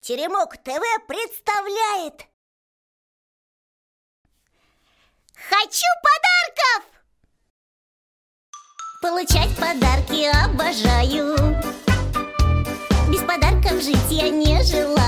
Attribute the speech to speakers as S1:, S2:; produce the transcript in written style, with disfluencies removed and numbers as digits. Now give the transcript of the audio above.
S1: Теремок ТВ представляет «Хочу подарков!» Получать подарки обожаю. Без подарков жить я не желаю.